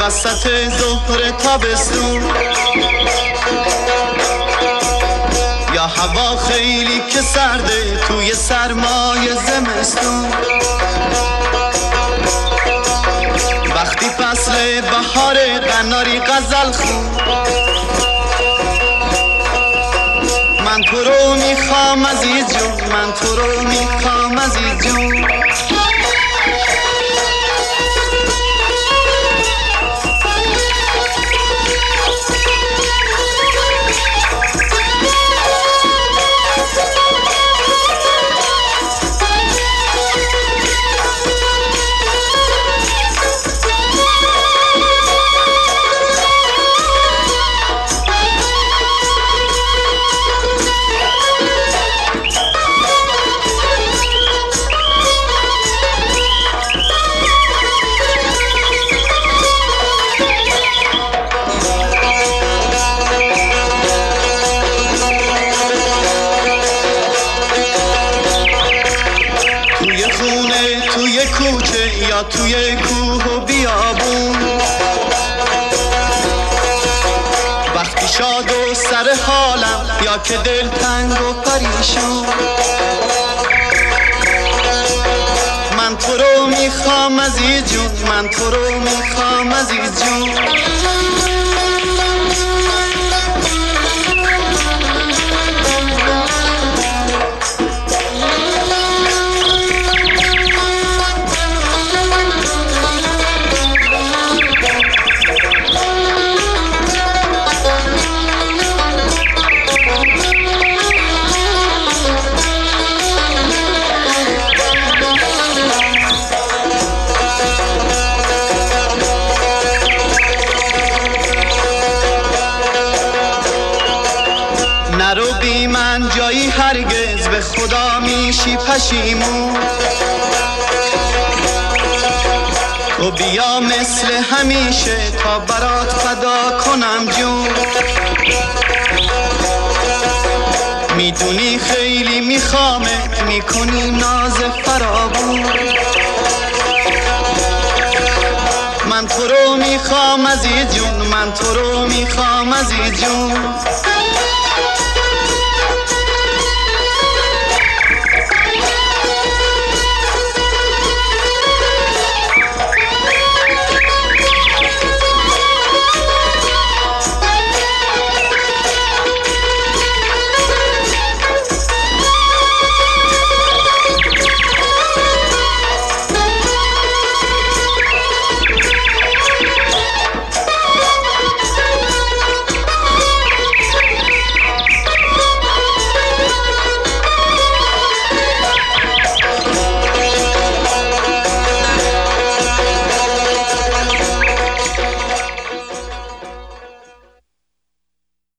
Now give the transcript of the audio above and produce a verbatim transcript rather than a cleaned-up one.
وسط ظهر تابستون، یا هوا خیلی که سرده توی سرمای زمستون. وقتی فصل بهار قناری غزل خون، من تو رو میخوام عزیز جون، من تو رو میخوام عزیز جون. کوچه یا توی کوه و بیابون، وقتی شاد و سر حالم یا که دل تنگ و پریشون، من تو رو میخوام عزیز جون، من تو رو میخوام عزیز جون. نرو بی من جایی هرگز، به خدا میشی پشیمون. تو بیا مثل همیشه تا برات فدا کنم جون. میدونی خیلی میخوامت، میکنی ناز فراوون. من تو رو میخوام عزیز جون، من تو رو میخوام عزیز جون.